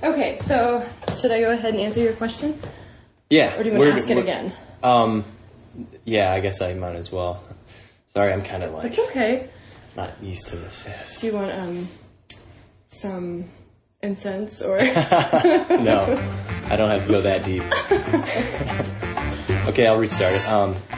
Okay, so should I go ahead and answer your question? Yeah. Or do you want to ask it again? Yeah, I guess I might as well. Sorry, I'm kind of like... It's okay. Not used to this. Yes. Do you want some incense or... No, I don't have to go that deep. Okay, I'll restart it.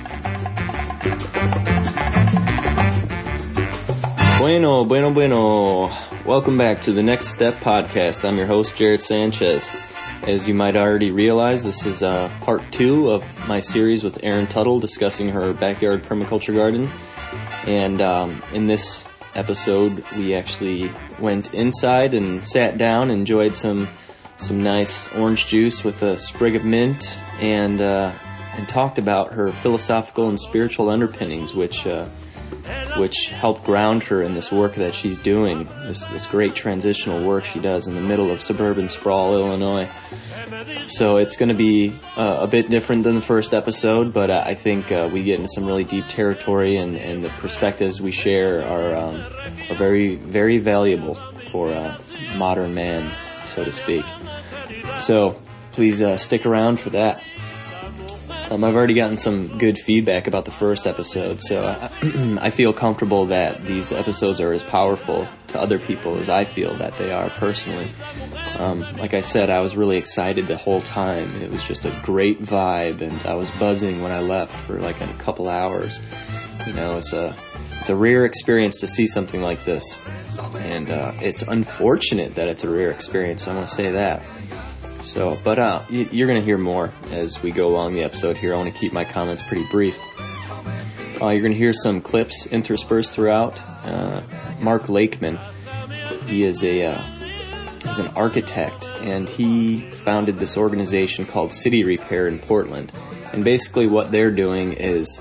Bueno. Welcome back to the Next Step Podcast. I'm your host, Jared Sanchez. As you might already realize, this is part 2 of my series with Erin Tuttle discussing her backyard permaculture garden. And in this episode, we actually went inside and sat down, enjoyed some nice orange juice with a sprig of mint, and talked about her philosophical and spiritual underpinnings, which help ground her in this work that she's doing, this great transitional work she does in the middle of suburban sprawl, Illinois. So it's going to be a bit different than the first episode, but I think we get into some really deep territory, and the perspectives we share are very, very valuable for a modern man, so to speak. So please stick around for that. I've already gotten some good feedback about the first episode, so I feel comfortable that these episodes are as powerful to other people as I feel that they are personally. Like I said, I was really excited the whole time. It was just a great vibe, and I was buzzing when I left for like a couple hours. You know, it's a rare experience to see something like this, and it's unfortunate that it's a rare experience. I want to say that. So, but you're going to hear more as we go along the episode here. I want to keep my comments pretty brief. You're going to hear some clips interspersed throughout. Mark Lakeman, he is he's an architect, and he founded this organization called City Repair in Portland. And basically what they're doing is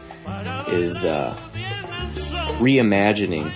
reimagining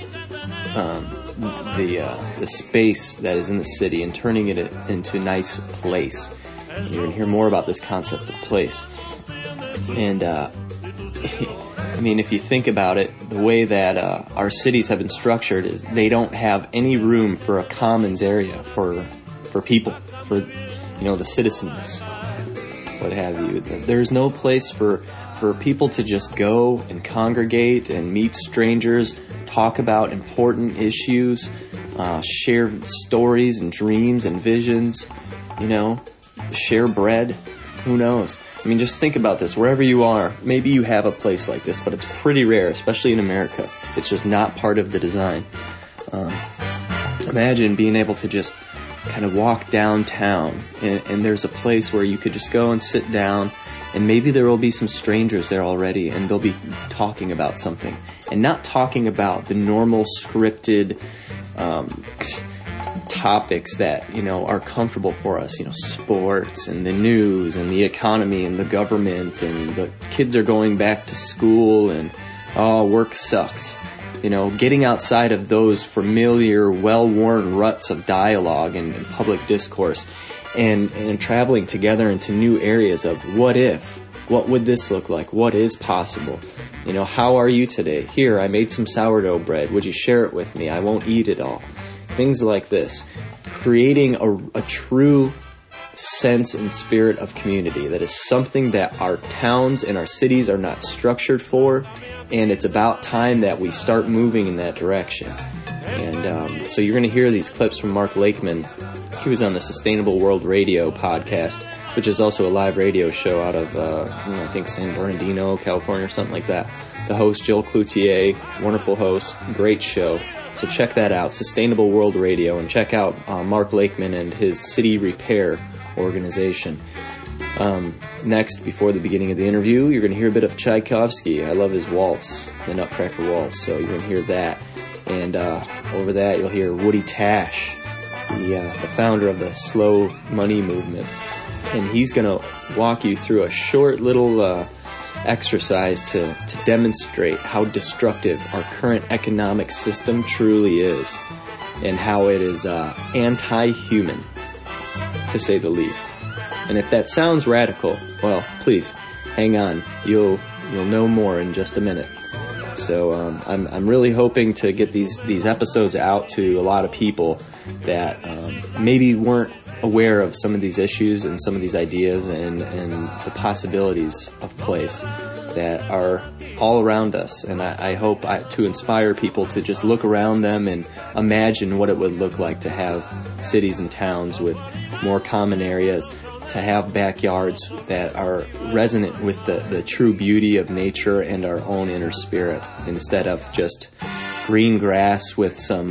the space that is in the city and turning it into a nice place. And you're going to hear more about this concept of place. And I mean, if you think about it, the way that our cities have been structured is they don't have any room for a commons area for people, for the citizens, what have you. There's no place for people to just go and congregate and meet strangers, talk about important issues, share stories and dreams and visions, share bread. Who knows? I mean, just think about this. Wherever you are, maybe you have a place like this, but it's pretty rare, especially in America. It's just not part of the design. Imagine being able to just kind of walk downtown, and there's a place where you could just go and sit down, and maybe there will be some strangers there already, and they'll be talking about something. And not talking about the normal scripted topics that, are comfortable for us. Sports and the news and the economy and the government and the kids are going back to school and, work sucks. Getting outside of those familiar, well-worn ruts of dialogue and public discourse and traveling together into new areas of what if. What would this look like? What is possible? How are you today? Here, I made some sourdough bread. Would you share it with me? I won't eat it all. Things like this. Creating a true sense and spirit of community. That is something that our towns and our cities are not structured for, and it's about time that we start moving in that direction. And so you're going to hear these clips from Mark Lakeman. He was on the Sustainable World Radio podcast, which is also a live radio show out of, I think, San Bernardino, California, or something like that. The host, Jill Cloutier, wonderful host, great show. So check that out, Sustainable World Radio, and check out Mark Lakeman and his City Repair organization. Next, before the beginning of the interview, you're going to hear a bit of Tchaikovsky. I love his waltz, the Nutcracker Waltz, so you're going to hear that. And over that, you'll hear Woody Tash, the founder of the Slow Money movement. And he's going to walk you through a short little exercise to demonstrate how destructive our current economic system truly is, and how it is anti-human, to say the least. And if that sounds radical, well, please hang on. You'll know more in just a minute. So I'm really hoping to get these episodes out to a lot of people that maybe weren't aware of some of these issues and some of these ideas and the possibilities of place that are all around us. And I hope to inspire people to just look around them and imagine what it would look like to have cities and towns with more common areas, to have backyards that are resonant with the true beauty of nature and our own inner spirit, instead of just green grass with some,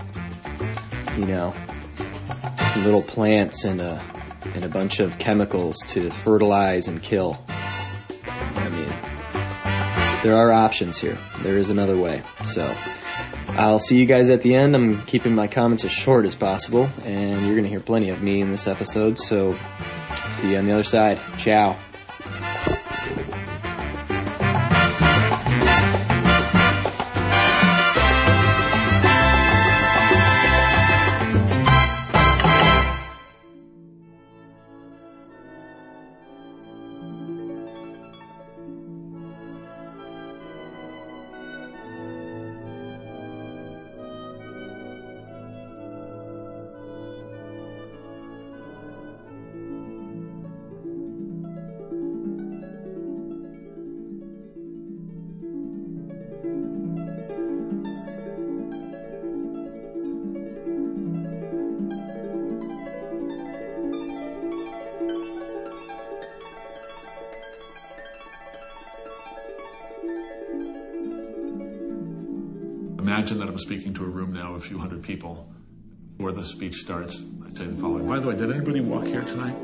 some little plants and a bunch of chemicals to fertilize and kill. I mean, there are options here. There is another way. So I'll see you guys at the end. I'm keeping my comments as short as possible, and you're going to hear plenty of me in this episode. So see you on the other side. Ciao. Imagine that I'm speaking to a room now of a few hundred people. Before the speech starts, I say the following. By the way, did anybody walk here tonight?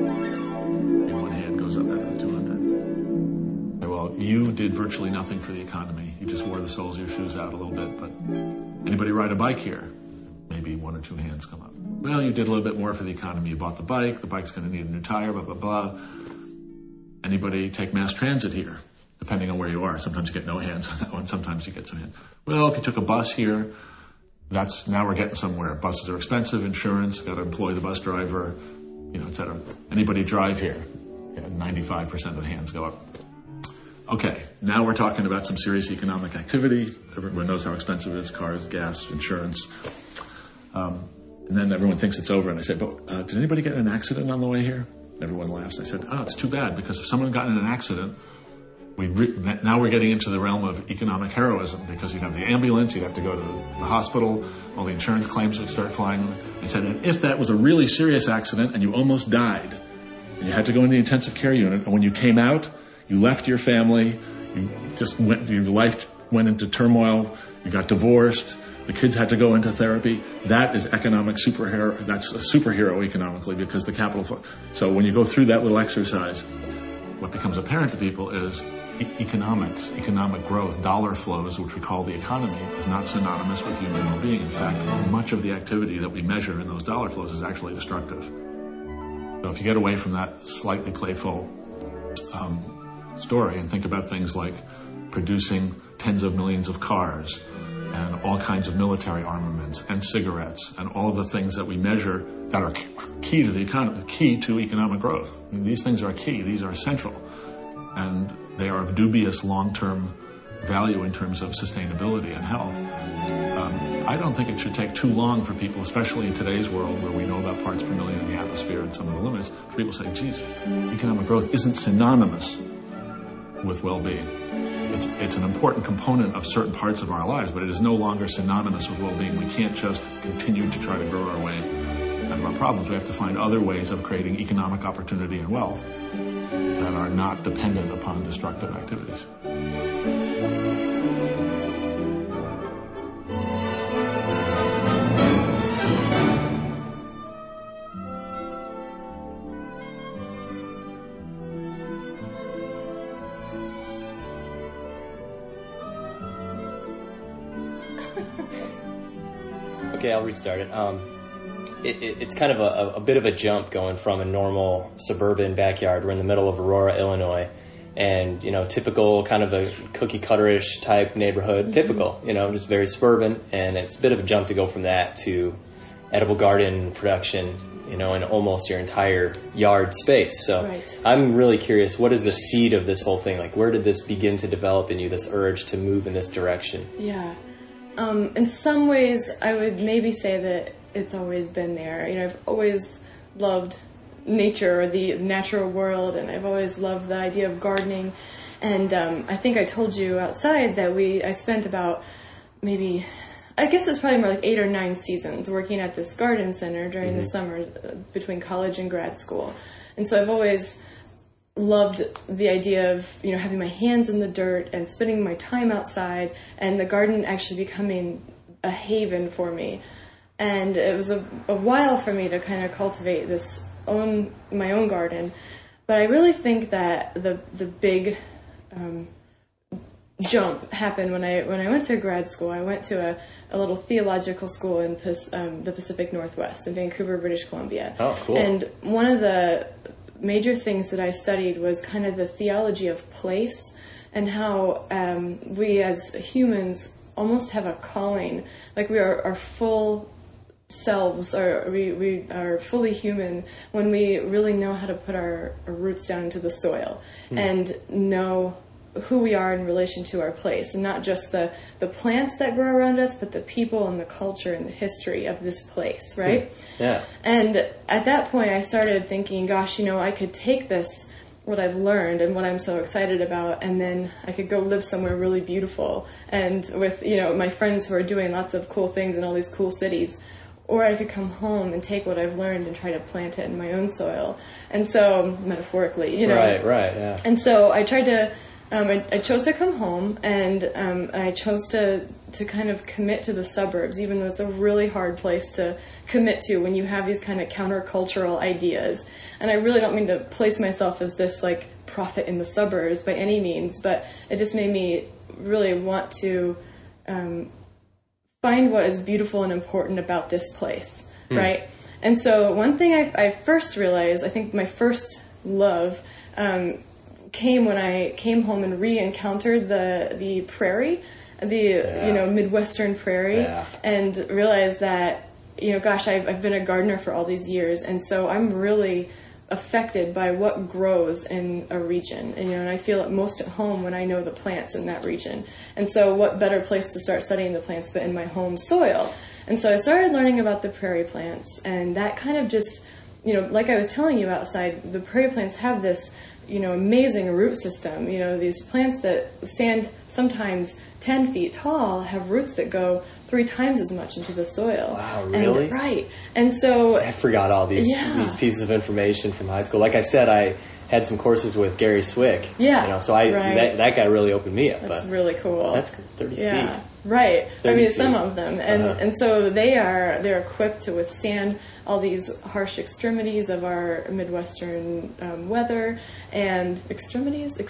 And one hand goes up out of the 200. Well, you did virtually nothing for the economy. You just wore the soles of your shoes out a little bit. But anybody ride a bike here? Maybe one or two hands come up. Well, you did a little bit more for the economy. You bought the bike. The bike's going to need a new tire, blah, blah, blah. Anybody take mass transit here? Depending on where you are. Sometimes you get no hands on that one. Sometimes you get some hands. Well, if you took a bus here, now we're getting somewhere. Buses are expensive, insurance, got to employ the bus driver, et cetera. Anybody drive here? Yeah, 95% of the hands go up. Okay, now we're talking about some serious economic activity. Everyone knows how expensive it is, cars, gas, insurance. And then everyone thinks it's over. And I said, but did anybody get in an accident on the way here? Everyone laughs. I said, it's too bad, because if someone got in an accident, now we're getting into the realm of economic heroism, because you'd have the ambulance, you'd have to go to the hospital, all the insurance claims would start flying. I said, and if that was a really serious accident and you almost died, and you had to go in the intensive care unit, and when you came out, you left your family, your life went into turmoil, you got divorced, the kids had to go into therapy, that is economic superhero. That's a superhero economically, because the capital. So when you go through that little exercise, what becomes apparent to people is economics, economic growth, dollar flows, which we call the economy, is not synonymous with human well-being. In fact, much of the activity that we measure in those dollar flows is actually destructive. So if you get away from that slightly playful story and think about things like producing tens of millions of cars and all kinds of military armaments and cigarettes and all of the things that we measure that are key to the economy, key to economic growth. I mean, these things are key. These are essential. And they are of dubious long-term value in terms of sustainability and health. I don't think it should take too long for people, especially in today's world where we know about parts per million in the atmosphere and some of the limits, for people to say, geez, economic growth isn't synonymous with well-being. It's an important component of certain parts of our lives, but it is no longer synonymous with well-being. We can't just continue to try to grow our way out of our problems. We have to find other ways of creating economic opportunity and wealth that are not dependent upon destructive activities. Okay, I'll restart it. It's kind of a bit of a jump going from a normal suburban backyard. We're in the middle of Aurora, Illinois, and, typical kind of a cookie cutter-ish type neighborhood. Mm-hmm. Typical, just very suburban, and it's a bit of a jump to go from that to edible garden production, in almost your entire yard space. So right. I'm really curious, what is the seed of this whole thing? Like, where did this begin to develop in you, this urge to move in this direction? Yeah. In some ways, I would maybe say that it's always been there. I've always loved nature or the natural world, and I've always loved the idea of gardening. And I think I told you outside that I spent about maybe, I guess it's probably more like 8 or 9 seasons working at this garden center during the summer between college and grad school. And so I've always loved the idea of, having my hands in the dirt and spending my time outside, and the garden actually becoming a haven for me. And it was a while for me to kind of cultivate my own garden. But I really think that the big jump happened when I went to grad school. I went to a little theological school in the Pacific Northwest in Vancouver, British Columbia. Oh, cool. And one of the major things that I studied was kind of the theology of place, and how we as humans almost have a calling, like we are our full selves, or we are fully human when we really know how to put our roots down into the soil and know who we are in relation to our place, and not just the plants that grow around us, but the people and the culture and the history of this place, right? Yeah. And at that point I started thinking, gosh, I could take this, what I've learned and what I'm so excited about, and then I could go live somewhere really beautiful and with, my friends who are doing lots of cool things in all these cool cities. Or I could come home and take what I've learned and try to plant it in my own soil. And so, metaphorically, Right, yeah. And so I tried to, I chose to come home, and I chose to kind of commit to the suburbs, even though it's a really hard place to commit to when you have these kind of countercultural ideas. And I really don't mean to place myself as this, prophet in the suburbs by any means, but it just made me really want to find what is beautiful and important about this place, right? And so one thing I first realized, I think my first love came when I came home and re-encountered the prairie, the Midwestern prairie, and realized that, gosh, I've been a gardener for all these years, and so I'm really affected by what grows in a region, and I feel it most at home when I know the plants in that region. And so what better place to start studying the plants but in my home soil? And so I started learning about the prairie plants, and that kind of just, like I was telling you outside, the prairie plants have this, amazing root system. These plants that stand sometimes 10 feet tall have roots that go 3 times as much into the soil. Wow, really? And, right. And so I forgot all these pieces of information from high school. Like I said, I had some courses with Gary Swick. Yeah. So that guy really opened me up. That's really cool. That's 30 feet. Right. 30 feet. Some of them. And so they're equipped to withstand all these harsh extremities of our Midwestern weather. And extremes?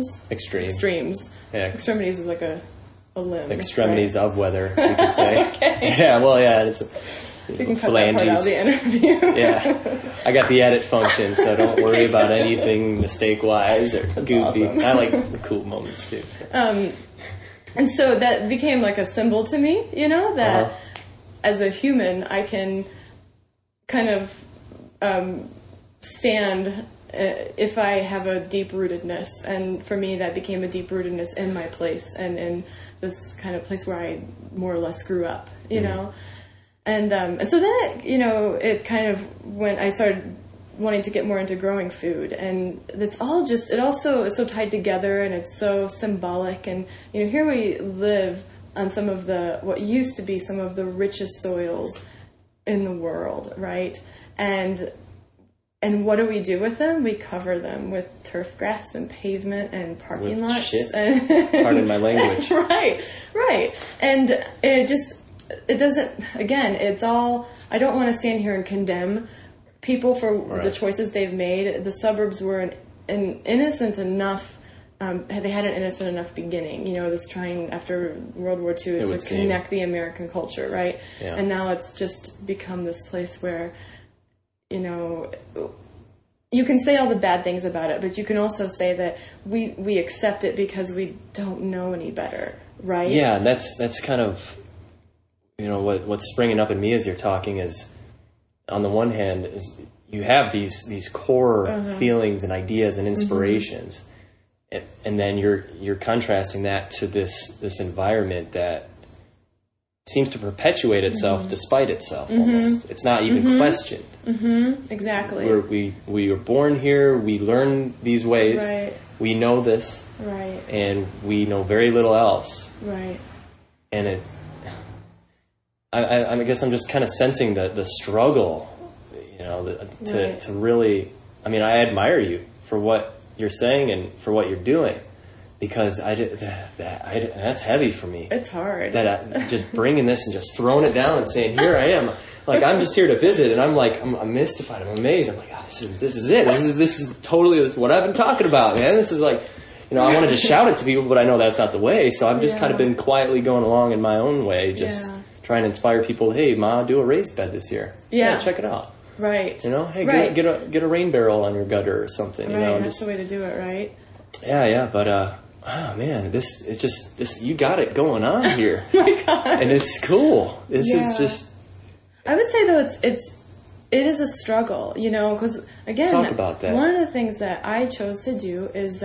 Extremes. Yeah. Extremities is like a limb. Extremities of weather, you could say. Okay. Yeah, well, yeah. It's you can cut that part out of the interview. Yeah. I got the edit function, so don't worry about anything mistake-wise or goofy. Awesome. I like the cool moments, too. So. And so that became like a symbol to me, that as a human, I can kind of stand if I have a deep-rootedness. And for me, that became a deep-rootedness in my place and in this kind of place where I more or less grew up, you know. And so then, it kind of went, I started wanting to get more into growing food, and it also is so tied together, and it's so symbolic. And here we live on some of what used to be some of the richest soils in the world, right? And what do we do with them? We cover them with turf grass and pavement and parking lots. Shit. Pardon my language. Right. And it doesn't, again, it's all, I don't want to stand here and condemn people for the choices they've made. The suburbs were an innocent enough, they had an innocent enough beginning, this trying after World War II to connect the American culture, right? Yeah. And now it's just become this place where, you can say all the bad things about it, but you can also say that we accept it because we don't know any better, right? Yeah, and that's kind of, what's springing up in me as you're talking is, on the one hand, is you have these core feelings and ideas and inspirations, and then you're contrasting that to this environment that seems to perpetuate itself despite itself. Almost, it's not even questioned. Exactly. We were born here. We learn these ways. Right. We know this. Right. And we know very little else. Right. And I guess I'm just kind of sensing the struggle, to really. I mean, I admire you for what you're saying and for what you're doing, because that's heavy for me. It's hard. Just bringing this and just throwing it down and saying, "Here I am." Like, I'm just here to visit, and I'm mystified. I'm amazed. I'm like, oh, this is it. This is totally what I've been talking about, man. This is like, I wanted to shout it to people, but I know that's not the way. So I've just kind of been quietly going along in my own way, just trying to inspire people. Hey, Ma, do a raised bed this year. Yeah, check it out. Right. Hey, get a rain barrel on your gutter or something. Right, that's the way to do it, right? Yeah, but oh man, this you got it going on here. Oh my God. And it's cool. This is just. I would say though it is a struggle, because again, talk about that. One of the things that I chose to do is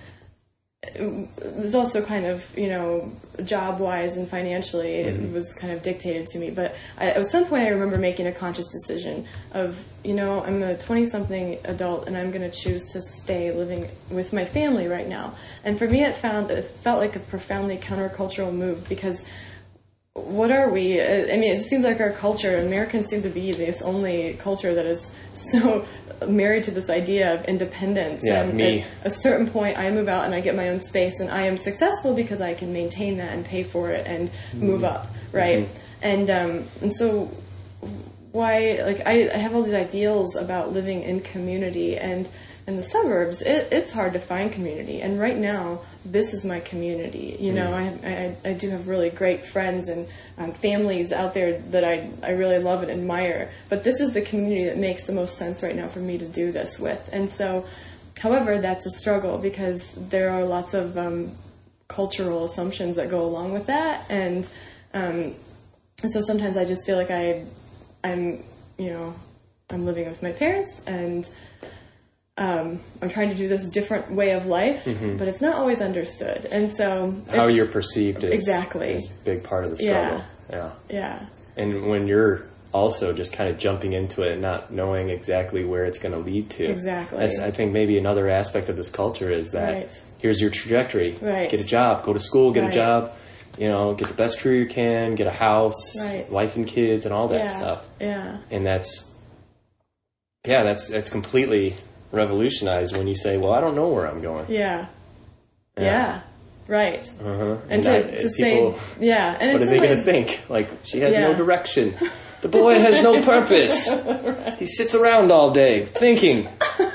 it was also kind of, job-wise and financially, it was kind of dictated to me. But at some point I remember making a conscious decision of, I'm a 20-something adult and I'm going to choose to stay living with my family right now. And for me it felt like a profoundly countercultural move, because what are we? I mean, it seems like our culture, Americans seem to be this only culture that is so married to this idea of independence. Yeah, and me. At a certain point, I move out and I get my own space, and I am successful because I can maintain that and pay for it and move up, right? And so why? Like, I have all these ideals about living in community, and in the suburbs, it's hard to find community. And right now, this is my community. I do have really great friends and families out there that I really love and admire. But this is the community that makes the most sense right now for me to do this with. And so, however, that's a struggle, because there are lots of cultural assumptions that go along with that. And so sometimes I just feel like I'm living with my parents, and I'm trying to do this different way of life, but it's not always understood. And so how you're perceived is a big part of the struggle. Yeah. And when you're also just kind of jumping into it and not knowing exactly where it's going to lead to. Exactly. I think maybe another aspect of this culture is that here's your trajectory. Right. Get a job, go to school, get a job, get the best career you can, get a house, wife and kids, and all that stuff. Yeah. And that's completely revolutionized when you say, well, I don't know where I'm going. Yeah. Right. And to say, and what are they going to think? Like, she has no direction. The boy has no purpose. He sits around all day thinking.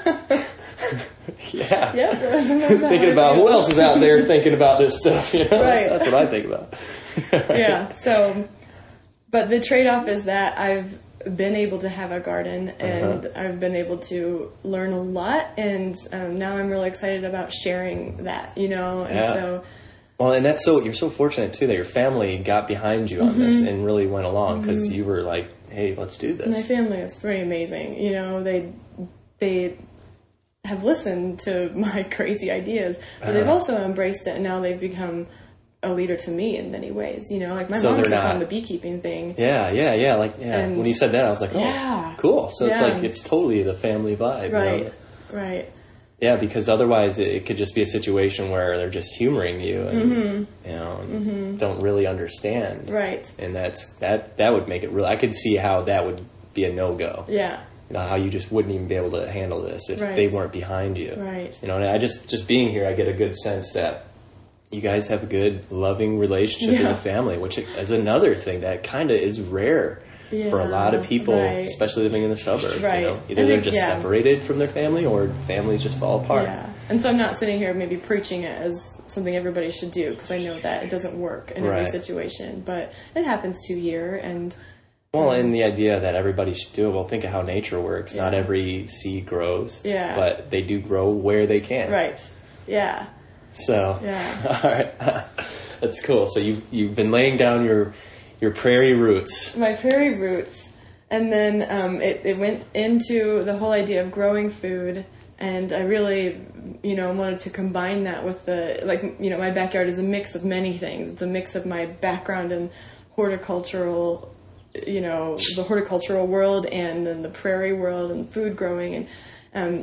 Thinking about who else is out there thinking about this stuff. That's what I think about. So, but the trade-off is that I've been able to have a garden, and I've been able to learn a lot, and now I'm really excited about sharing that, and so. Well, and you're so fortunate too that your family got behind you on this and really went along, because you were like, hey, let's do this. My family is pretty amazing. They have listened to my crazy ideas, but they've also embraced it, and now they've become a leader to me in many ways, like my mom took on the beekeeping thing. And when you said that, I was like, oh, cool. So it's like, it's totally the family vibe. Right. Yeah, because otherwise it could just be a situation where they're just humoring you and, and don't really understand. Right. And that would make it real. I could see how that would be a no-go. Yeah. How you just wouldn't even be able to handle this if they weren't behind you. Right. And I just being here, I get a good sense that you guys have a good, loving relationship in the family, which is another thing that kind of is rare for a lot of people, especially living in the suburbs. Either they're just separated from their family, or families just fall apart. Yeah. And so I'm not sitting here maybe preaching it as something everybody should do, because I know that it doesn't work in every situation, but it happens to here. And and the idea that everybody should do it, well, think of how nature works. Not every seed grows, but they do grow where they can. Right. Yeah. So, all right, that's cool. So you've been laying down your prairie roots. My prairie roots, and then it went into the whole idea of growing food, and I really, wanted to combine that with my backyard is a mix of many things. It's a mix of my background in horticultural, the horticultural world, and then the prairie world and food growing. And,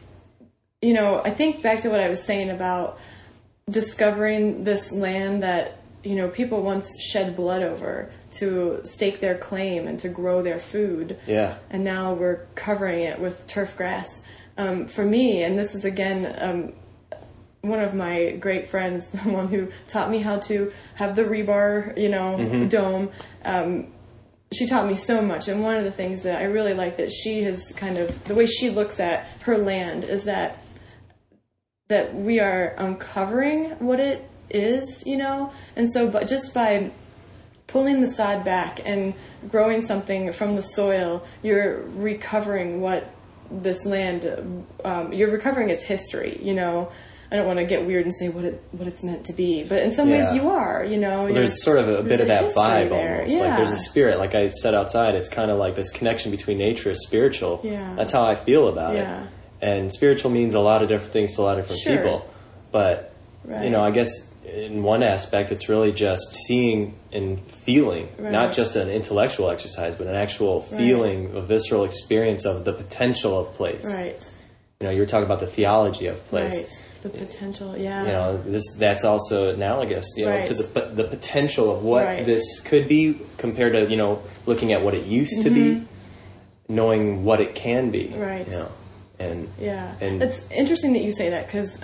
I think back to what I was saying about discovering this land that, people once shed blood over to stake their claim and to grow their food. Yeah. And now we're covering it with turf grass. For me, and this is again, one of my great friends, the one who taught me how to have the rebar, dome. She taught me so much. And one of the things that I really like that she has kind of, the way she looks at her land is that we are uncovering what it is, and so but just by pulling the sod back and growing something from the soil, you're recovering what this land, you're recovering its history, I don't want to get weird and say what it's meant to be, but in some ways you are, Well, there's sort of a bit of that vibe there. almost. Yeah. Like there's a spirit, like I said outside, it's kind of like this connection between nature and spiritual. Yeah. That's how I feel about Yeah. it. And spiritual means a lot of different things to a lot of different Sure. people. But, Right. I guess in one aspect, it's really just seeing and feeling, Right. not just an intellectual exercise, but an actual feeling, a visceral experience of the potential of place. Right. You were talking about the theology of place. Right. The potential, yeah. That's also analogous, Right. to the potential of what Right. this could be compared to, looking at what it used to be, knowing what it can be. Right. And Yeah. and It's interesting that you say that because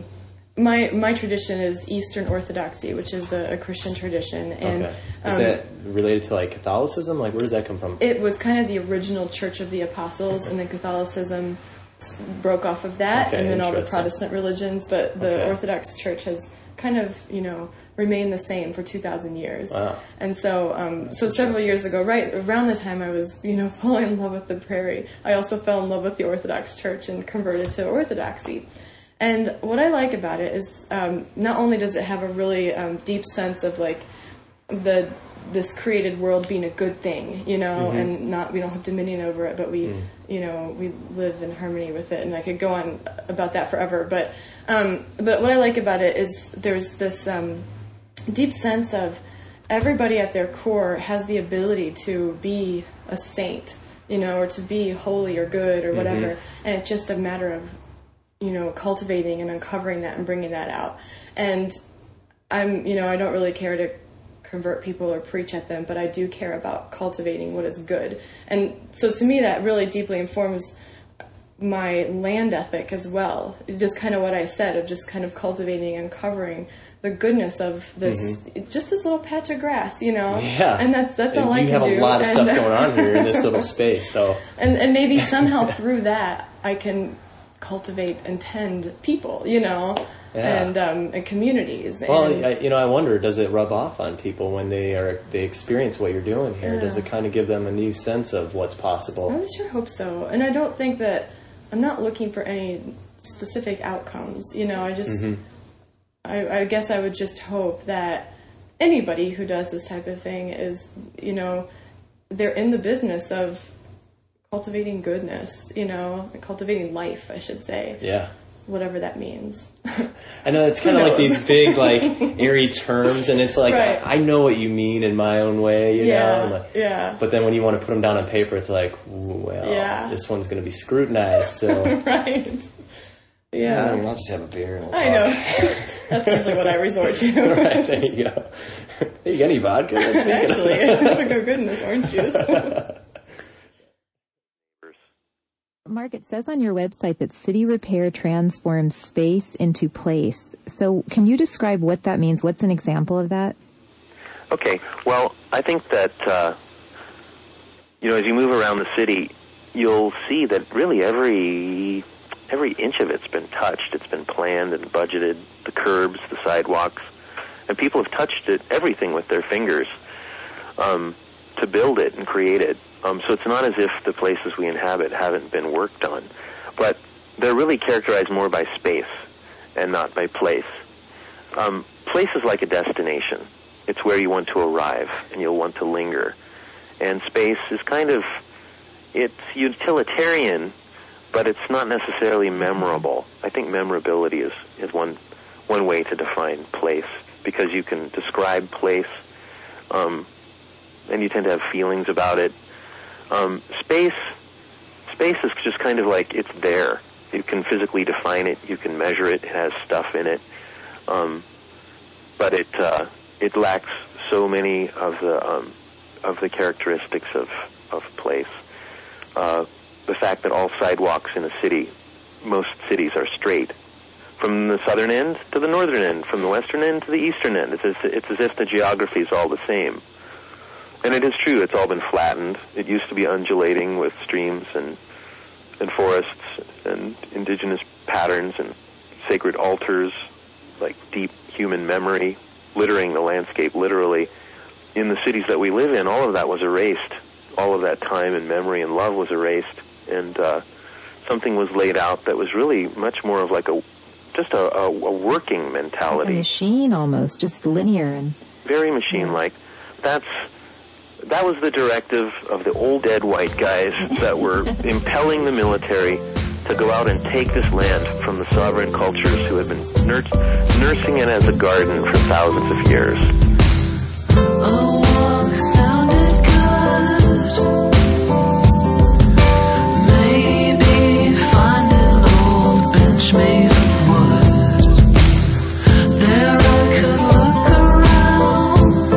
my tradition is Eastern Orthodoxy, which is a Christian tradition. And okay. Is that related to like Catholicism? Like, where does that come from? it was kind of the original Church of the Apostles, and then Catholicism broke off of that, Okay, and then all the interesting. Protestant religions. But the Okay. Orthodox Church has kind of, remained the same for 2,000 years. Wow. And so, several years ago, right around the time I was, falling in love with the prairie, I also fell in love with the Orthodox Church and converted to Orthodoxy. And what I like about it is not only does it have a really deep sense of like this created world being a good thing, and we don't have dominion over it, but we live in harmony with it. And I could go on about that forever. But what I like about it is there's this deep sense of everybody at their core has the ability to be a saint, or to be holy or good or whatever. And it's just a matter of, cultivating and uncovering that and bringing that out. And I don't really care to convert people or preach at them, but I do care about cultivating what is good. And so to me, that really deeply informs my land ethic as well. It's just kind of what I said of just kind of cultivating and uncovering the goodness of this, just this little patch of grass, Yeah. And that's all I can do. You have a lot of stuff going on here in this little space, so. And maybe somehow through that, I can cultivate and tend people, and communities. Well, and, I wonder, does it rub off on people when they experience what you're doing here? Yeah. Does it kind of give them a new sense of what's possible? I sure hope so. And I don't think that I'm not looking for any specific outcomes. I just, I guess I would just hope that anybody who does this type of thing is, they're in the business of cultivating goodness, cultivating life, I should say. Yeah. Whatever that means. I know it's kind of like these big, airy terms, and it's like, Right. I know what you mean in my own way, you know? Yeah. But then when you want to put them down on paper, it's like, well, this one's going to be scrutinized, so. Right. Yeah. I'll just have a beer and we'll talk. I know. That's usually what I resort to. Right, there you go. Hey, you got any vodka? Actually, it would go good in this orange juice. Mark, it says on your website that City Repair transforms space into place. So can you describe what that means? What's an example of that? Okay. Well, I think that, as you move around the city, you'll see that really every inch of it's been touched. It's been planned and budgeted, the curbs, the sidewalks, and people have touched everything with their fingers to build it and create it. So it's not as if the places we inhabit haven't been worked on, but they're really characterized more by space and not by place. Place is like a destination. It's where you want to arrive and you'll want to linger. And space is it's utilitarian, but it's not necessarily memorable. I think memorability is one way to define place, because you can describe place and you tend to have feelings about it. Space is just kind of like it's there. You can physically define it. You can measure it. It has stuff in it, but it lacks so many of the characteristics of place. The fact that all sidewalks in a city, most cities, are straight, from the southern end to the northern end, from the western end to the eastern end. It's as if the geography is all the same. And it is true, it's all been flattened. It used to be undulating with streams and forests and indigenous patterns and sacred altars, like deep human memory, littering the landscape literally. In the cities that we live in, all of that was erased. All of that time and memory and love was erased. And something was laid out that was really much more of like a working mentality. Like a machine almost, just linear and very machine-like. That was the directive of the old dead white guys that were impelling the military to go out and take this land from the sovereign cultures who had been nursing it as a garden for thousands of years. A walk sounded good. Maybe find an old bench made of wood. There I could look around,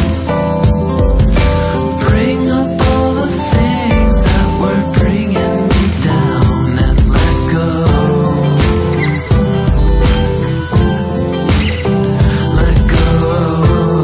bring up all the things that were bringing me down, and let go. Let go.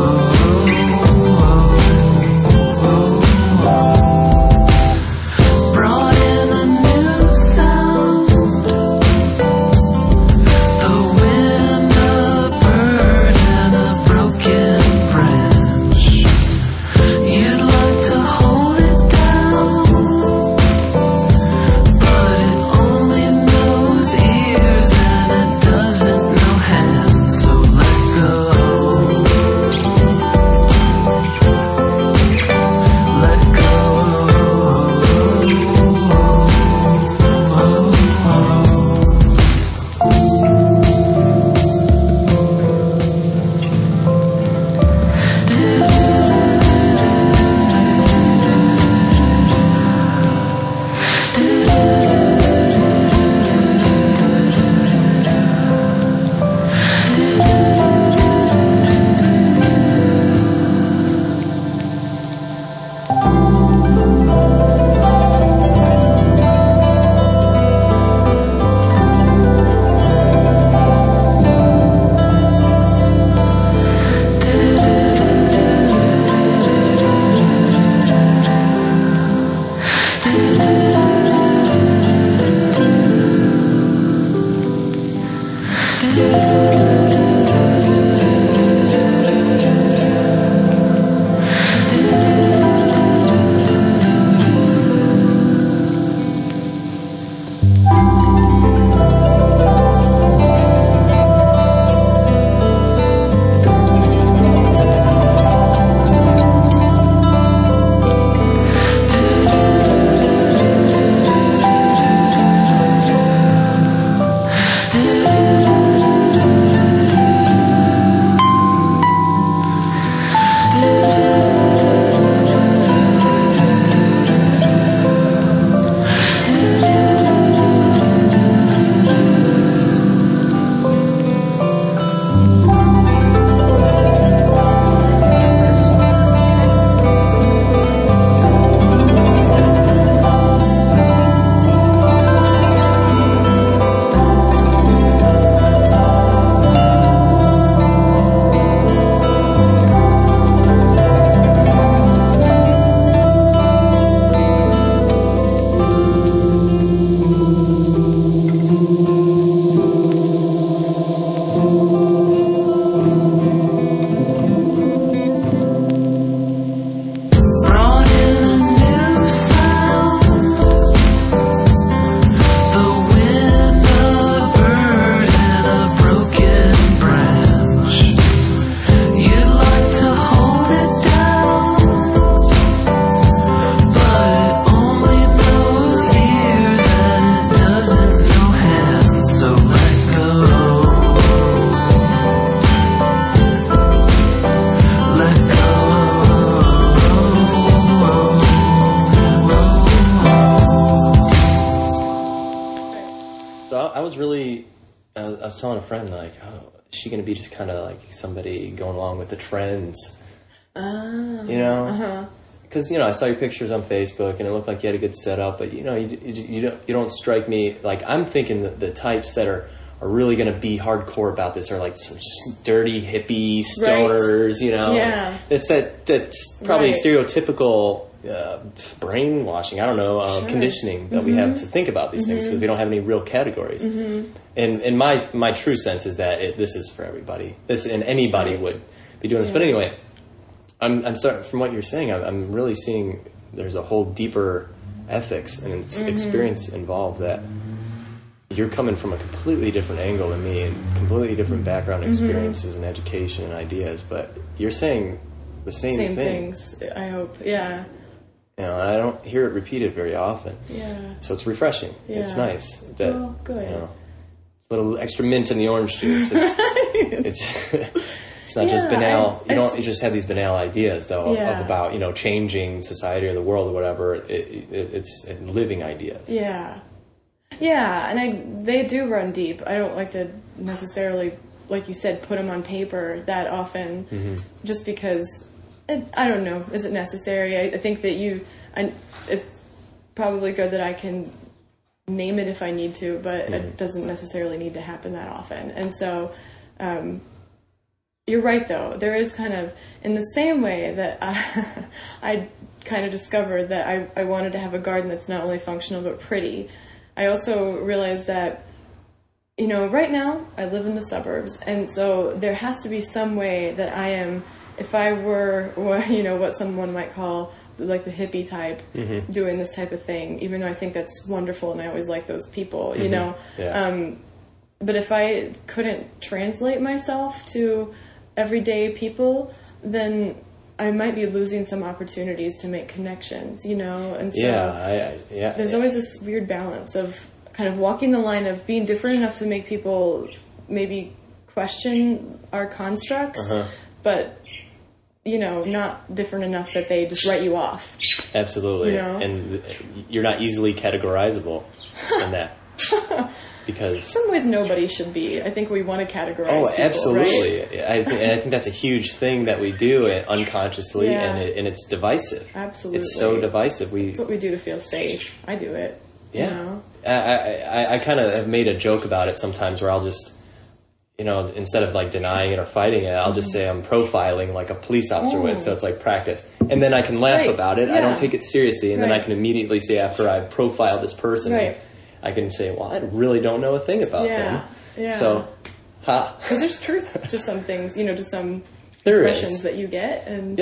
was really, I was telling a friend, like, oh, is she going to be just kind of like somebody going along with the trends? You know? Because, I saw your pictures on Facebook, and it looked like you had a good setup, but, you don't strike me, like, I'm thinking that the types that are really going to be hardcore about this are, like, some just dirty hippie stoners, Yeah. That's probably stereotypical brainwashing, I don't know, conditioning that we have to think about these things because we don't have any real categories. And my true sense is that this is for everybody. And anybody would be doing this. But anyway, I'm sorry, from what you're saying, I'm really seeing there's a whole deeper ethics and experience involved that you're coming from a completely different angle than me and completely different background experiences and education and ideas, but you're saying the same things, I hope. Yeah. I don't hear it repeated very often. Yeah. So it's refreshing. Yeah. It's nice. That, good. It's a little extra mint in the orange juice. It's not just banal. You just have these banal ideas, though, of about, changing society or the world or whatever. It's living ideas. Yeah. Yeah, and they do run deep. I don't like to necessarily, like you said, put them on paper that often, just because, I don't know, is it necessary? I think that it's probably good that I can name it if I need to, but it doesn't necessarily need to happen that often. And so, you're right, though. There is kind of, in the same way that I kind of discovered that I wanted to have a garden that's not only functional but pretty, I also realized that, right now I live in the suburbs, and so there has to be some way that I am, if I were, what someone might call like the hippie type, doing this type of thing, even though I think that's wonderful and I always like those people, Yeah. But if I couldn't translate myself to everyday people, then I might be losing some opportunities to make connections, and so there's always this weird balance of kind of walking the line of being different enough to make people maybe question our constructs, but not different enough that they just write you off. Absolutely. And you're not easily categorizable in that. Because in some ways nobody should be. I think we want to categorize people, absolutely. Right? I think that's a huge thing that we do unconsciously, and it's divisive. Absolutely. It's so divisive. It's what we do to feel safe. I do it. Yeah. I kind of have made a joke about it sometimes where I'll just, instead of like denying it or fighting it, I'll just say I'm profiling like a police officer would. So it's like practice. And then I can laugh about it. Yeah. I don't take it seriously. And then I can immediately say after I profile this person, I can say, well, I really don't know a thing about them. Yeah. So, because there's truth to some things, to some impressions that you get. And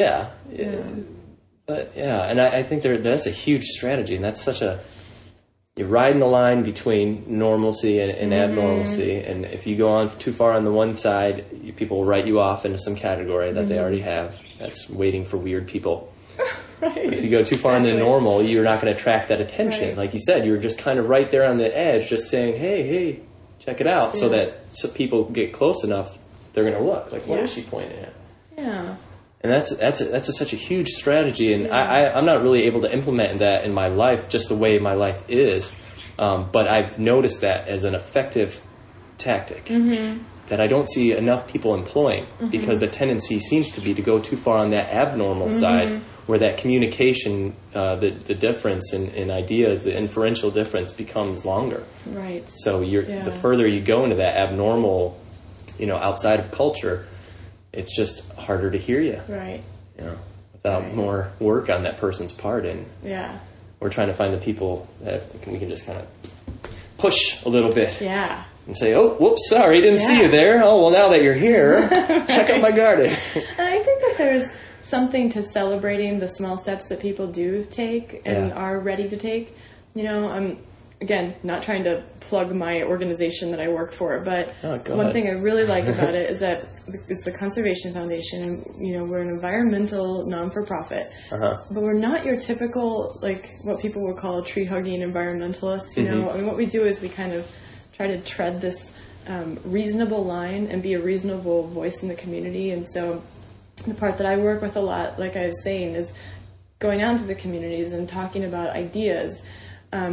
But and I think that's a huge strategy, and that's you're riding the line between normalcy and abnormalcy, and if you go on too far on the one side, people will write you off into some category that they already have. That's waiting for weird people. Right. But if you go too far into normal, you're not going to attract that attention. Right. Like you said, you're just kind of right there on the edge, just saying, hey, check it out, so people get close enough, they're going to look. Like, what is she pointing at? Yeah. And that's such a huge strategy, and I'm not really able to implement that in my life, just the way my life is. But I've noticed that as an effective tactic that I don't see enough people employing, because the tendency seems to be to go too far on that abnormal side, where that communication, the difference in ideas, the inferential difference becomes longer. Right. So the further you go into that abnormal, outside of culture, it's just harder to hear you. Right. Without more work on that person's part. And we're trying to find the people that we can just kind of push a little bit. Yeah. And say, oh, whoops, sorry, didn't see you there. Oh, well, now that you're here, check out my garden. And I think that there's something to celebrating the small steps that people do take and are ready to take. I'm, again, not trying to plug my organization that I work for, but one thing I really like about it is that it's the Conservation Foundation, and we're an environmental non-for-profit, but we're not your typical, like, what people would call a tree-hugging environmentalist. I mean, what we do is we kind of try to tread this reasonable line and be a reasonable voice in the community. And so the part that I work with a lot, like I was saying, is going out into the communities and talking about ideas. And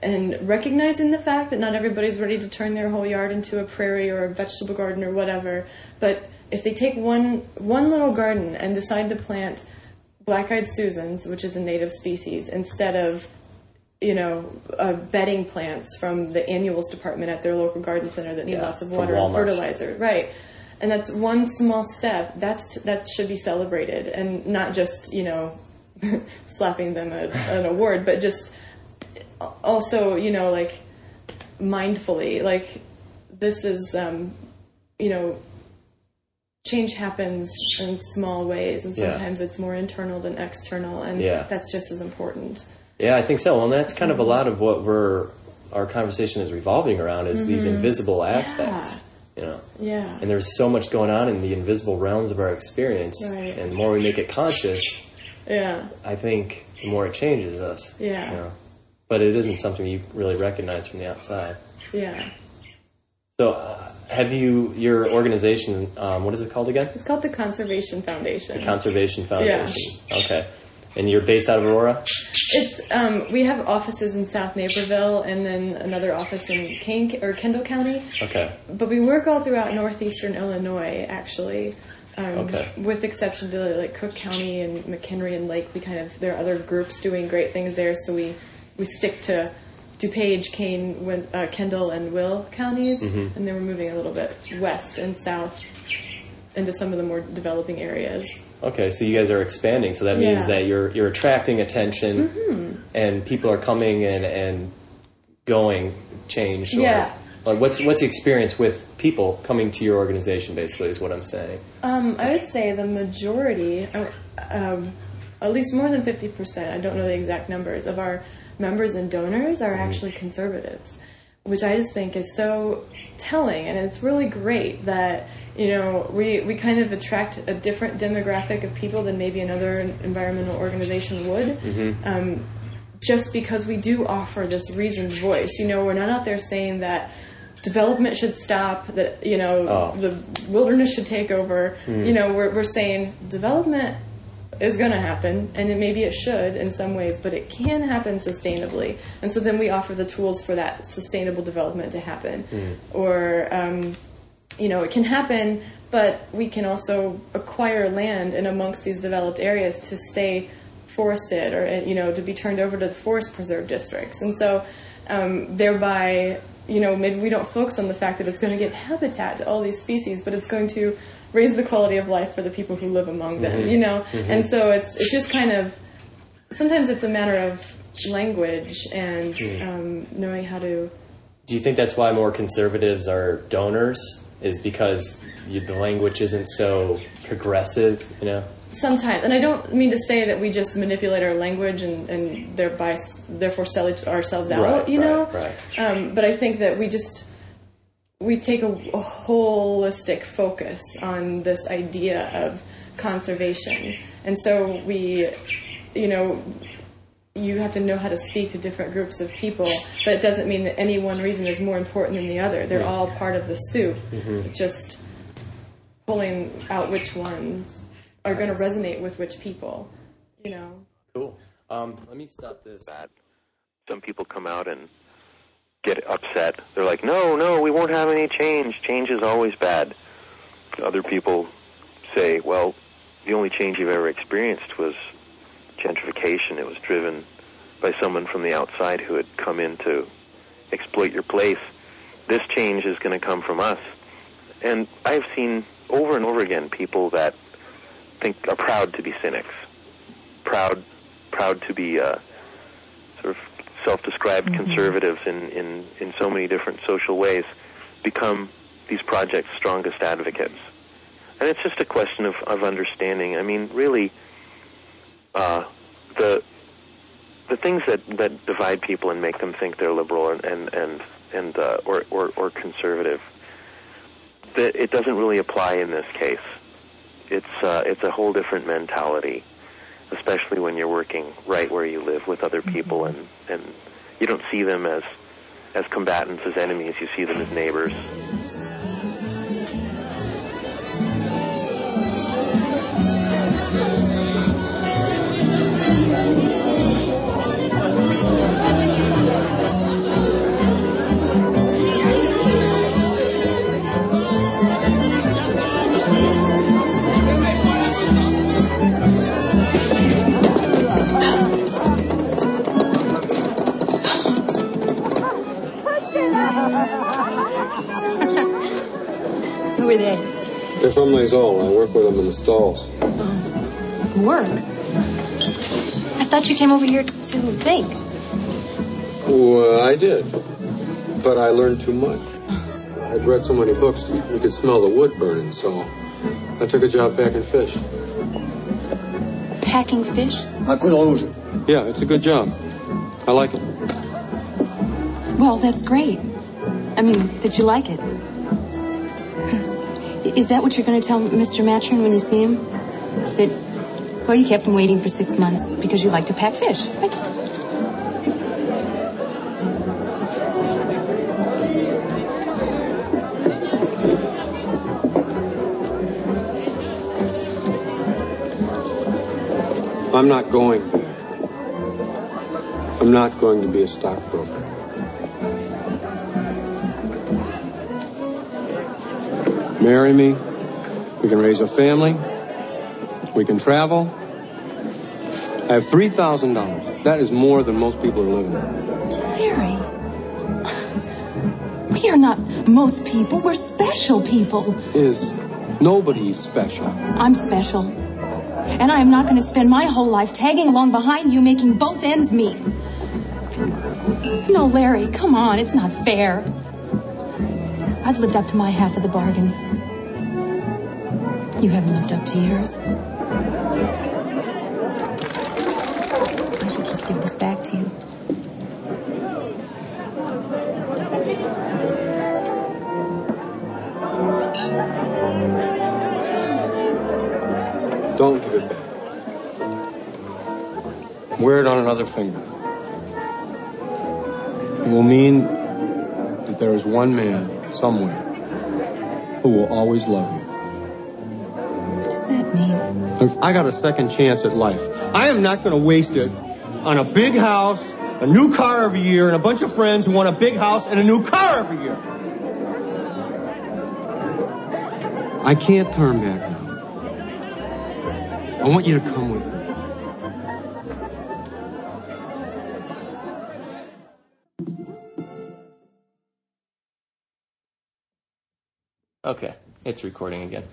and recognizing the fact that not everybody's ready to turn their whole yard into a prairie or a vegetable garden or whatever. But if they take one little garden and decide to plant black-eyed Susans, which is a native species, instead of bedding plants from the annuals department at their local garden center that need lots of water and fertilizer, right? And that's one small step. That should be celebrated, and not just slapping them an award, but just also like mindfully, like this is change happens in small ways, and sometimes it's more internal than external, and that's just as important. Yeah, I think so. Well, and that's kind of a lot of what our conversation is revolving around is these invisible aspects. Yeah. And there's so much going on in the invisible realms of our experience, right. And the more we make it conscious, I think the more it changes us. Yeah. But it isn't something you really recognize from the outside. Yeah. So, have your organization, what is it called again? It's called the Conservation Foundation. The Conservation Foundation. Yeah. Okay. And you're based out of Aurora? It's we have offices in South Naperville and then another office in Kendall County. Okay. But we work all throughout northeastern Illinois, actually. Okay. With exception to like Cook County and McHenry and Lake, there are other groups doing great things there. So we stick to DuPage, Kane, Kendall, and Will counties, and then we're moving a little bit west and south into some of the more developing areas. Okay, so you guys are expanding, so that means that you're attracting attention, and people are coming and going, changed. Like what's the experience with people coming to your organization? Basically, is what I'm saying. I would say the majority, at least more than 50%. I don't know the exact numbers of our members and donors are actually conservatives, which I just think is so telling, and it's really great that we kind of attract a different demographic of people than maybe another environmental organization would, just because we do offer this reasoned voice. We're not out there saying that development should stop, that the wilderness should take over. We're saying development is going to happen, and maybe it should in some ways, but it can happen sustainably. And so then we offer the tools for that sustainable development to happen. Or, it can happen, but we can also acquire land in amongst these developed areas to stay forested or, to be turned over to the forest preserve districts. And so thereby, maybe we don't focus on the fact that it's going to give habitat to all these species, but it's going to raise the quality of life for the people who live among them, And so it's just kind of, sometimes it's a matter of language and knowing how to... Do you think that's why more conservatives are donors, is because the language isn't so progressive, Sometimes. And I don't mean to say that we just manipulate our language and therefore sell ourselves out, Right. But I think that we take a holistic focus on this idea of conservation. And so you have to know how to speak to different groups of people, but it doesn't mean that any one reason is more important than the other. They're all part of the soup. Just pulling out which ones are going to resonate with which people, Cool. Let me stop this. Some people come out and get upset. They're like, no, we won't have any change. Change is always bad. Other people say, well, the only change you've ever experienced was gentrification. It was driven by someone from the outside who had come in to exploit your place. This change is going to come from us. And I've seen over and over again people that are proud to be cynics, proud to be sort of self-described conservatives in so many different social ways, become these projects' strongest advocates. And it's just a question of understanding. I mean, really, the things that divide people and make them think they're liberal or conservative, that it doesn't really apply in this case. It's a whole different mentality, especially when you're working right where you live with other people, and you don't see them as combatants, as enemies. You see them as neighbors. They're from Maison. I work with them in the stalls. Work? I thought you came over here to think. Well, I did. But I learned too much. I'd read so many books, you could smell the wood burning, so I took a job packing fish. Packing fish? Yeah, it's a good job. I like it. Well, that's great. I mean, that you like it. Is that what you're going to tell Mr. Matron when you see him? That, well, you kept him waiting for 6 months because you like to pack fish, right? I'm not going back. I'm not going to be a stockbroker. Marry me. We can raise a family. We can travel. I have $3,000. That is more than most people are living on. Larry, we are not most people. We're special people. Nobody's special. I'm special. And I am not going to spend my whole life tagging along behind you, making both ends meet. No, Larry, come on. It's not fair. I've lived up to my half of the bargain. You haven't lived up to yours. I should just give this back to you. Don't give it back. Wear it on another finger. It will mean that there is one man somewhere who will always love you. What does that mean? Look, I got a second chance at life. I am not going to waste it on a big house, a new car every year, and a bunch of friends who want a big house and a new car every year. I can't turn back now. I want you to come with me. Okay, it's recording again.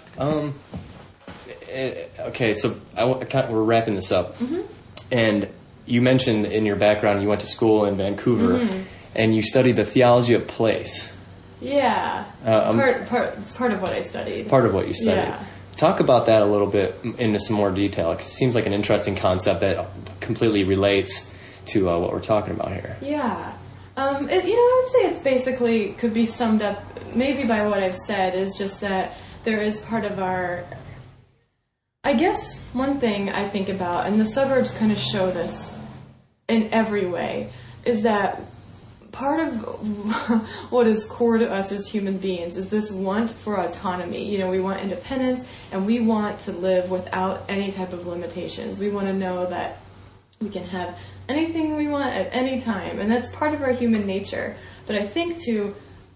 Okay, so we're wrapping this up. Mm-hmm. And you mentioned in your background you went to school in Vancouver, mm-hmm. and you studied the theology of place. Yeah, it's part of what I studied. Part of what you studied. Yeah. Talk about that a little bit into some more detail. It seems like an interesting concept that completely relates to what we're talking about here. Yeah. I would say it's basically could be summed up maybe by what I've said is just that there is part of our, I guess one thing I think about, and the suburbs kind of show this in every way, is that part of what is core to us as human beings is this want for autonomy. You know, we want independence, and we want to live without any type of limitations. We want to know that we can have anything we want at any time, and that's part of our human nature. But I think to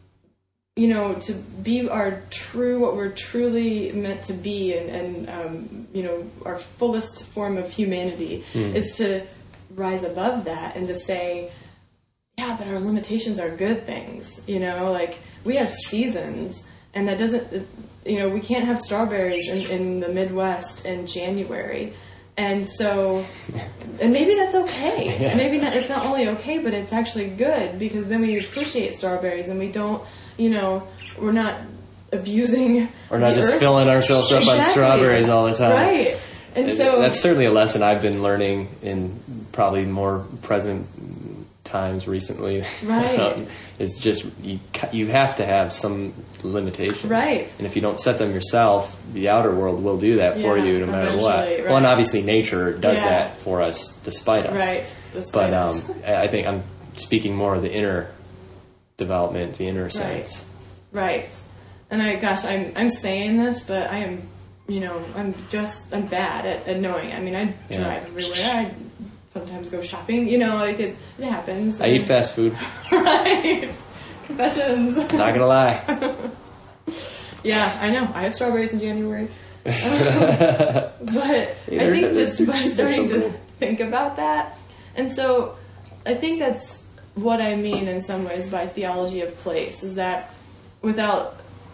be what we're truly meant to be, and our fullest form of humanity is to rise above that and to say, yeah, but our limitations are good things. Like we have seasons, and that doesn't, we can't have strawberries in the Midwest in January. And so, and maybe that's okay. Yeah. Maybe it's not only okay, but it's actually good, because then we appreciate strawberries and we don't, we're not abusing or not just filling ourselves up on strawberries all the time. Right. And so that's certainly a lesson I've been learning in probably more present times recently. Right. Is just you have to have some limitations. Right. And if you don't set them yourself, the outer world will do that for you no matter what. Right. Well, and obviously nature does that for us despite us. Right. Despite us. I think I'm speaking more of the inner development, the inner sense. Right. And I'm saying this, but I am, I'm bad at knowing. I mean, I drive everywhere. I sometimes go shopping. It happens. I eat fast food. Right. Confessions. Not gonna lie. Yeah, I know. I have strawberries in January. But I think just by starting to think about that, and so I think that's what I mean in some ways by theology of place, is that without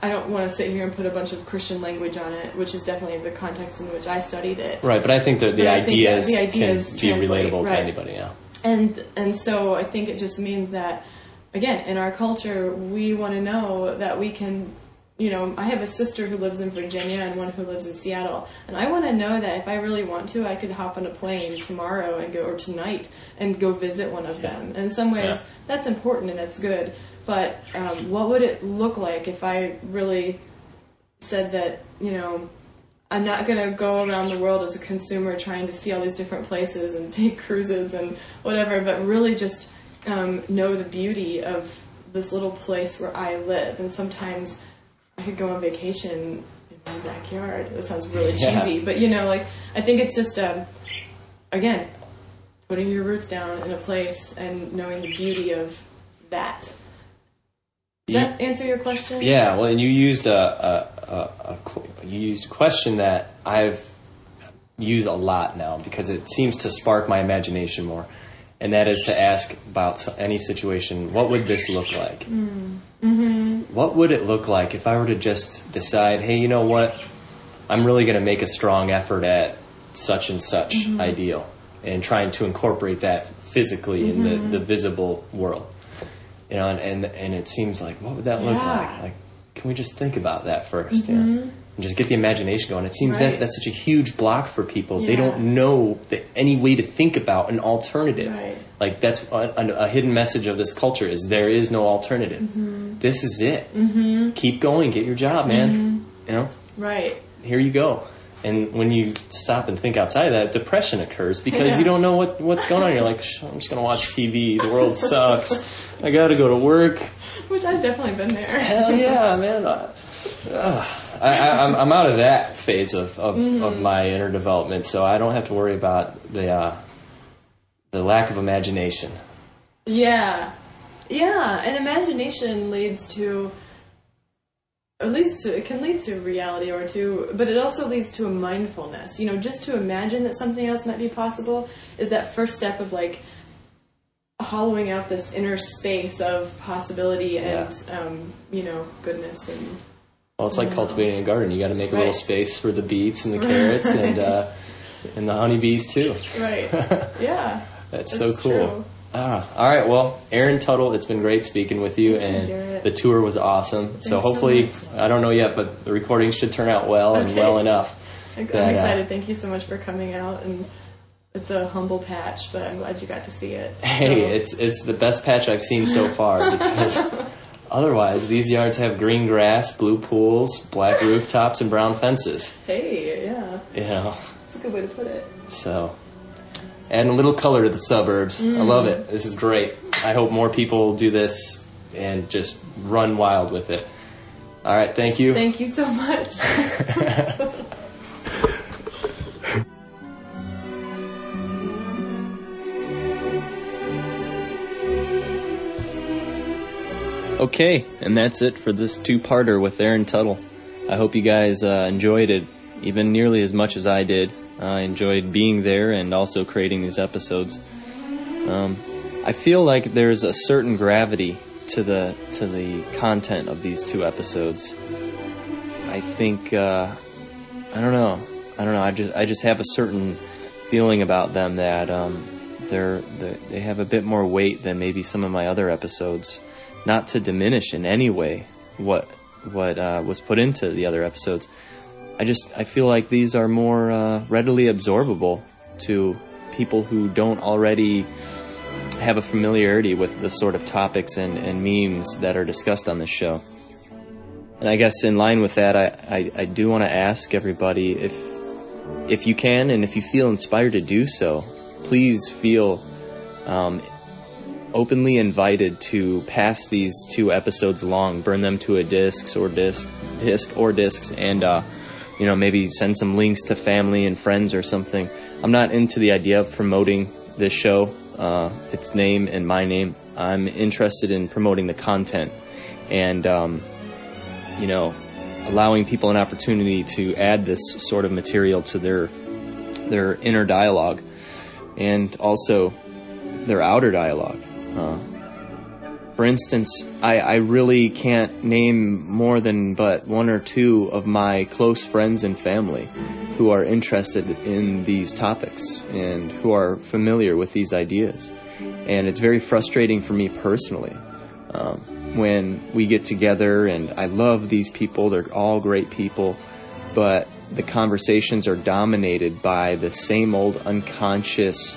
I don't want to sit here and put a bunch of Christian language on it, which is definitely the context in which I studied it. Right, but I think that the ideas the ideas can translate, be relatable to right. anybody, yeah. And so I think it just means that, again, in our culture, we want to know that we can, I have a sister who lives in Virginia and one who lives in Seattle. And I want to know that if I really want to, I could hop on a plane tomorrow or tonight and go visit one of them. And in some ways, that's important and it's good. But what would it look like if I really said that, I'm not going to go around the world as a consumer trying to see all these different places and take cruises and whatever, but really just know the beauty of this little place where I live. And sometimes I could go on vacation in my backyard. That sounds really cheesy, but I think it's just, again, putting your roots down in a place and knowing the beauty of that. Does that answer your question? Yeah, well, and you used a question that I've used a lot now because it seems to spark my imagination more, and that is to ask about any situation, what would this look like? Mm-hmm. What would it look like if I were to just decide, hey, you know what, I'm really going to make a strong effort at such and such ideal and trying to incorporate that physically in the visible world. And it seems like, what would that look like? Like, can we just think about that first? And just get the imagination going. It seems that's such a huge block for people. They don't know any way to think about an alternative. Right. Like, that's a hidden message of this culture is there is no alternative. This is it. Keep going. Get your job, man. Right. Here you go. And when you stop and think outside of that, depression occurs because you don't know what's going on. You're like, I'm just going to watch TV. The world sucks. I got to go to work. Which I've definitely been there. Hell yeah, man. I'm out of that phase of my inner development, so I don't have to worry about the lack of imagination. Yeah. And imagination it can lead to reality but it also leads to a mindfulness. Just to imagine that something else might be possible is that first step of like hollowing out this inner space of possibility and goodness and. Well, it's like cultivating a garden. You got to make a little space for the beets and the carrots and the honeybees too. Right. Yeah. That's so cool. True. All right. Well, Erin Tuttle, it's been great speaking with you, and the tour was awesome. Thanks so hopefully, so I don't know yet, but the recording should turn out well and well enough. I'm excited. Thank you so much for coming out, and it's a humble patch, but I'm glad you got to see it. Hey, it's the best patch I've seen so far because otherwise these yards have green grass, blue pools, black rooftops, and brown fences. Hey, yeah. That's a good way to put it. So. Adding a little color to the suburbs. I love it. This is great. I hope more people do this and just run wild with it. All right, thank you. Thank you so much. Okay, and that's it for this two-parter with Erin Tuttle. I hope you guys enjoyed it even nearly as much as I did. I enjoyed being there and also creating these episodes. I feel like there's a certain gravity to the content of these two episodes. I think I don't know. I just have a certain feeling about them that they have a bit more weight than maybe some of my other episodes. Not to diminish in any way what was put into the other episodes. I feel like these are more readily absorbable to people who don't already have a familiarity with the sort of topics and memes that are discussed on this show. And I guess in line with that, I do want to ask everybody if you can and if you feel inspired to do so, please feel openly invited to pass these two episodes along, burn them to a disc or discs, and maybe send some links to family and friends or something. I'm not into the idea of promoting this show, its name and my name. I'm interested in promoting the content and, allowing people an opportunity to add this sort of material to their inner dialogue and also their outer dialogue. For instance, I really can't name more than but one or two of my close friends and family who are interested in these topics and who are familiar with these ideas. And it's very frustrating for me personally when we get together, and I love these people, they're all great people, but the conversations are dominated by the same old unconscious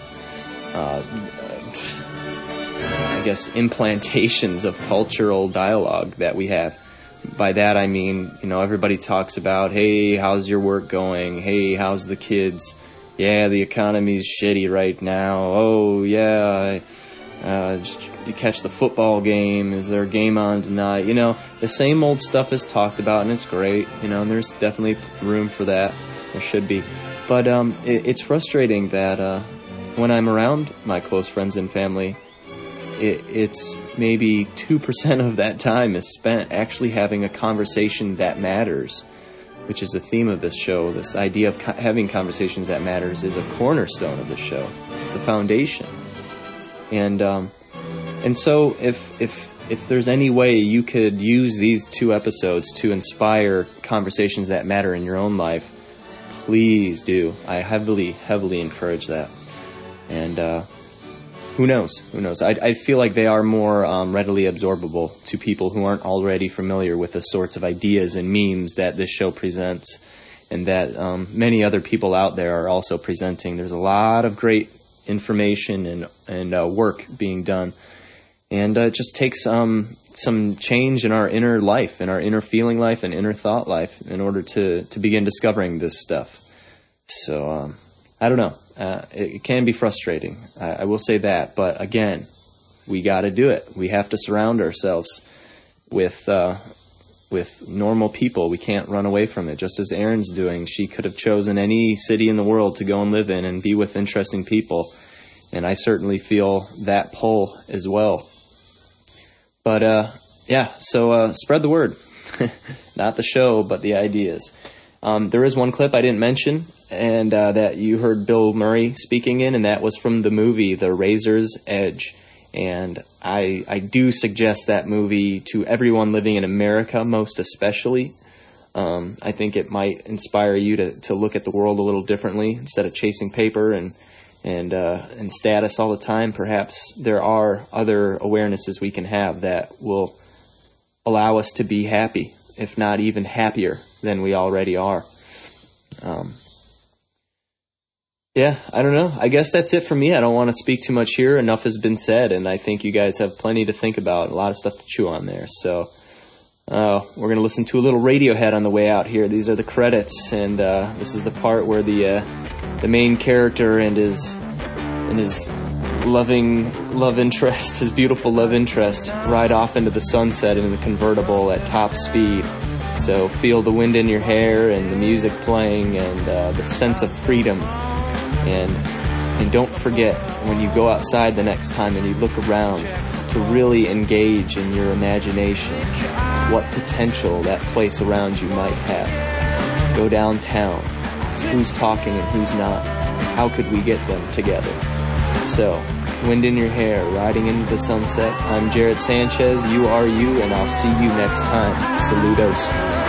implantations of cultural dialogue that we have. By that I mean, everybody talks about, hey, how's your work going? Hey, how's the kids? Yeah, the economy's shitty right now. Oh, yeah, you catch the football game. Is there a game on tonight? The same old stuff is talked about, and it's great, and there's definitely room for that. There should be. But it's frustrating that when I'm around my close friends and family, it's maybe 2% of that time is spent actually having a conversation that matters, which is the theme of this show. This idea of having conversations that matters is a cornerstone of the show. It's the foundation. And so if there's any way you could use these 2 episodes to inspire conversations that matter in your own life, please do. I heavily encourage that. And who knows? I feel like they are more readily absorbable to people who aren't already familiar with the sorts of ideas and memes that this show presents, and that many other people out there are also presenting. There's a lot of great information and work being done. And it just takes some change in our inner life, in our inner feeling life and inner thought life in order to begin discovering this stuff. So, I don't know. It can be frustrating. I will say that. But again, we got to do it. We have to surround ourselves with normal people. We can't run away from it. Just as Erin's doing, she could have chosen any city in the world to go and live in and be with interesting people. And I certainly feel that pull as well. But, so spread the word. Not the show, but the ideas. There is one clip I didn't mention, and that you heard Bill Murray speaking in, and that was from the movie The Razor's Edge. And I do suggest that movie to everyone living in America, most especially. I think it might inspire you to look at the world a little differently. Instead of chasing paper and status all the time, perhaps there are other awarenesses we can have that will allow us to be happy, if not even happier than we already are. I don't know. I guess that's it for me. I don't want to speak too much here. Enough has been said, and I think you guys have plenty to think about, a lot of stuff to chew on there. So we're going to listen to a little Radiohead on the way out here. These are the credits, and this is the part where the main character and his love interest, his beautiful love interest, ride off into the sunset in the convertible at top speed. So feel the wind in your hair and the music playing and the sense of freedom. And don't forget, when you go outside the next time and you look around, to really engage in your imagination what potential that place around you might have. Go downtown. Who's talking and who's not? How could we get them together? So, wind in your hair, riding into the sunset. I'm Jared Sanchez, you are you, and I'll see you next time. Saludos.